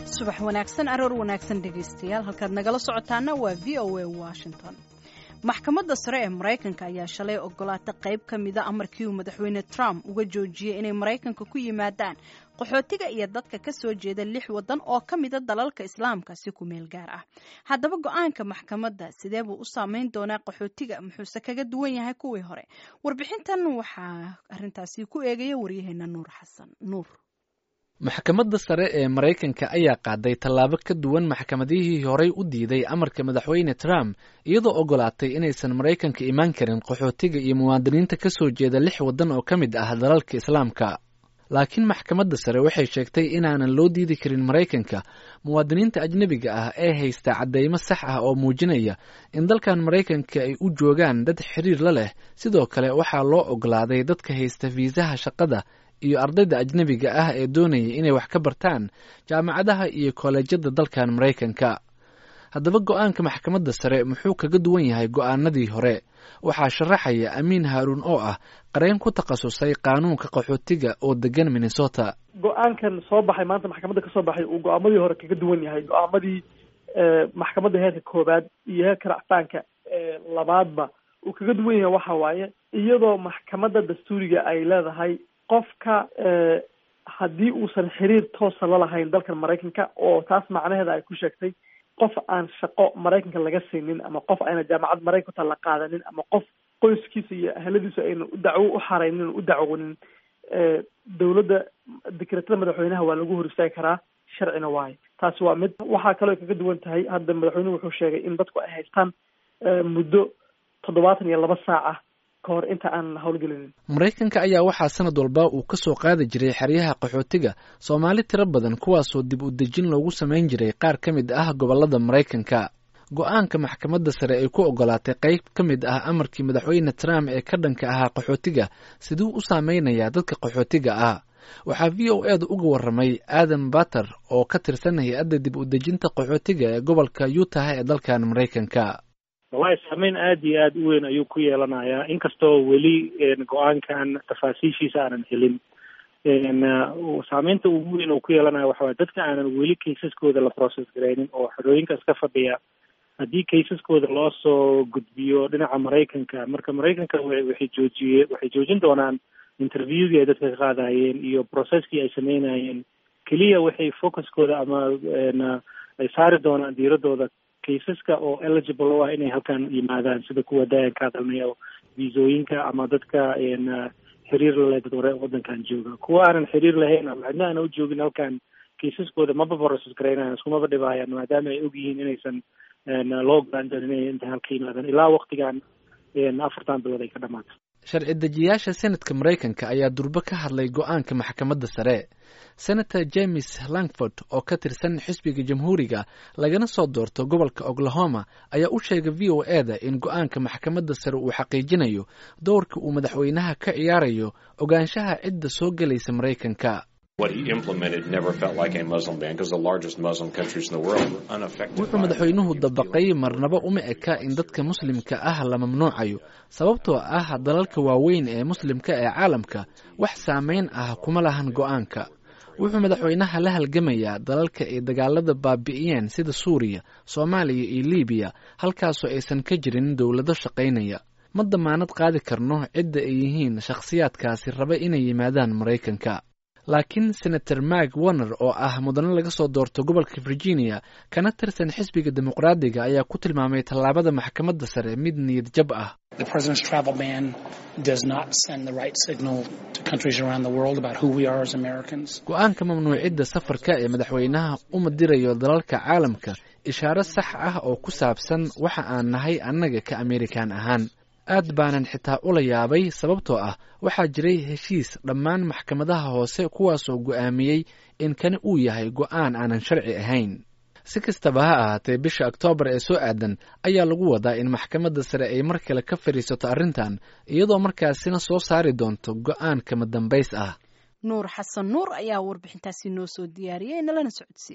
subax wanaagsan aroor wanaagsan dhegaystayaal halkaad nagala socotaana waa VOA Washington. Maxkamadda sare ee Mareykanka ayaa shalay ogolaatay qayb ka mid ah amarkii uu madaxweyne Trump uga joojiyay inay Mareykanka ku yimaadaan qaxootiga iyo dadka ka soo jeeda 6 wadan oo ka mid ah dalalka Islaamka si ku meel gaar ah. Haddaba go'aanka maxkamadda sidee buu u saameyn doonaa qaxootiga muxuu kaga duwan yahay kuwii hore? Warbixintan waxaa arrintaasi ku eegaya wariyaheena Nuur Xasan Nuur. maxkamadda sare ee Mareykanka ayaa qaaday tallaabo ka duwan maxkamadihii horey u diiday amarka madaxweyne Trump iyadoo ogolaatay inaysan Mareykanka imaan karin qaxootiga iyo muwaadiniinta ka soo jeeda 6 wadan oo ka mid ah dalalka Islaamka. laakiin maxkamadda sare waxay sheegtay inaanan loo diidi karin Mareykanka muwaadiniinta ajnabiga ah ee haysta cadeymo sax ah oo muujinaya in dalkan Mareykanka ay u joogaan dad xiriir la leh. sidoo kale waxaa loo ogolaaday dadka haysta fiisaha shaqada iyo ardayda ajnabiga ah ee doonaya inay wax ka bartaan jaamacadaha iyo koolajyada dalkan Mareykanka. haddaba go'aanka maxkamadda sare muxuu kaga duwan yahay go'aanadii hore? waxaa sharaxaya Amiin Haruun oo ah qareen ku takhasusay qaanuunka qaxootiga oo degan Minnesota. go'aankan soo baxay maanta maxkamadda ka soo baxay uu go'aamadii hore kaga duwan yahay go'aamadii maxkamadda heerka koobaad iyo heerka racfaanka labaadba uu kaga duwan yahay waxa waaye iyadoo maxkamadda dastuuriga ay leedahay qofka haddii uusan xiriir toosa la lahayn dalkan Mareykanka oo taas macnaheeda ay ku sheegtay qof aan shaqo Mareykanka laga siinin ama qof ayna jaamacad Mareykanka la qaadanin ama qof qoyskiisa iyo ahladiisa ayna u xareynin u dacwoonin dawladda dekreetada madaxweynaha waa lagu hor istaagi karaa sharcina waaye. taasi waa mid. waxaa kaloo kaga duwan tahay hadda madaxweynuhu wuxuu sheegay in dadku ay haystaan muddo 72 saac ah kahor inta aan howlgelinin. Mareykanka ayaa waxaa sanad walba uu ka soo qaadi jiray xeryaha qaxootiga Soomaali tiro badan kuwaasoo dib u dejin loogu sameyn jiray qaar ka mid ah gobolada Mareykanka. go'aanka maxkamadda sare ay ku ogolaatay qayb ka mid ah amarkii madaxweyne Trump ee ka dhanka ahaa qaxootiga siduu u saameynayaa dadka qaxootiga ah. waxaa VOA-da uga warramay Adam Bater oo ka tirsan hay'adda dib u dejinta qaxootiga ee gobolka Utah ee dalkan Mareykanka. wallahi saameyn aad iyo aad u weyn ayuu ku yeelanayaa inkastoo weli go-aankan tafaasiishiisa aanan helin. saameynta ugu weyn oo ku yeelanayo waxa waaye dadka aanan weli kaysaskooda la process garaynin oo xerooyinka iska fadhiya haddii kaysaskooda loo soo gudbiyo dhinaca Mareykanka marka Mareykanka waxay joojin doonaan interviewdii ay dadka ka qaadayeen iyo processkii ay sameynayeen. keliya waxay focuskooda ama ay saari doonaan diiradooda kaysaska oo eligible u ah inay halkan yimaadaan sida kuwa daayan ka hadalnay oo viisooyinka ama dadka xiriir la leh dad hore waddankan jooga. kuwa aanan xiriir lahayn ama cidna aanan u joogin halkan kaysaskooda maba process garaynayaan iskumaba dhibaayaan maadaama ay ogyihiin inaysan loo ogolaan doonin inay inta halka yimaadaan ilaa waqtigan 4 bilood ay ka dhamaato. sharci dejiyaasha Senatka Mareykanka ayaa durba ka hadlay go'aanka maxkamadda sare. Senator James Lankford oo ka tirsan xisbiga Jamhuuriga lagana soo doorto gobolka Oklahoma ayaa u sheegay VOA-da in go'aanka maxkamadda sare uu xaqiijinayo doorka uu madaxweynaha ka ciyaarayo ogaanshaha cidda soo galaysa Mareykanka. wuxuu madaxweynuhu dabaqay marnaba uma eka in dadka muslimka ah la mamnuucayo sababtoo ah dalalka waaweyn ee muslimka ee caalamka wax saameyn ah kuma lahan go'aanka. wuxuu madaxweynaha la halgamayaa dalalka ay dagaalada baabi'iyeen sida Suuriya, Soomaaliya iyo Liibiya halkaasoo aysan ka jirin dowlado shaqaynaya. ma damaanad qaadi karno cidda ay yihiin shakhsiyaadkaasi raba inay yimaadaan Mareykanka. laakiin Senator Mark Warner oo ah mudane laga soo doorto gobolka Virginia kana tirsan xisbiga dimuqraadiga ayaa ku tilmaamay tallaabada maxkamadda sare mid niyad jab ah. go'aanka mamnuucidda safarka ee madaxweynaha uma dirayo dalalka caalamka ishaaro sax ah oo ku saabsan waxa aan nahay annaga ka Amerikaan ahaan. aad baanan xitaa ula yaabay sababtoo ah waxaa jiray heshiis dhammaan maxkamadaha hoose kuwaasoo go'aamiyey in kani uu yahay go'aan aanan sharci ahayn. si kastaba ha ahaatee bisha Oktoobar ee soo aadan ayaa lagu wadaa in maxkamadda sare ay mar kale ka fadhiisato arrintan iyadoo markaasina soo saari doonto go'aan kama dambays ah. Nuur Xasan Nuur ayaa warbixintaasi noo soo diyaariyay nalana socodsiiyay.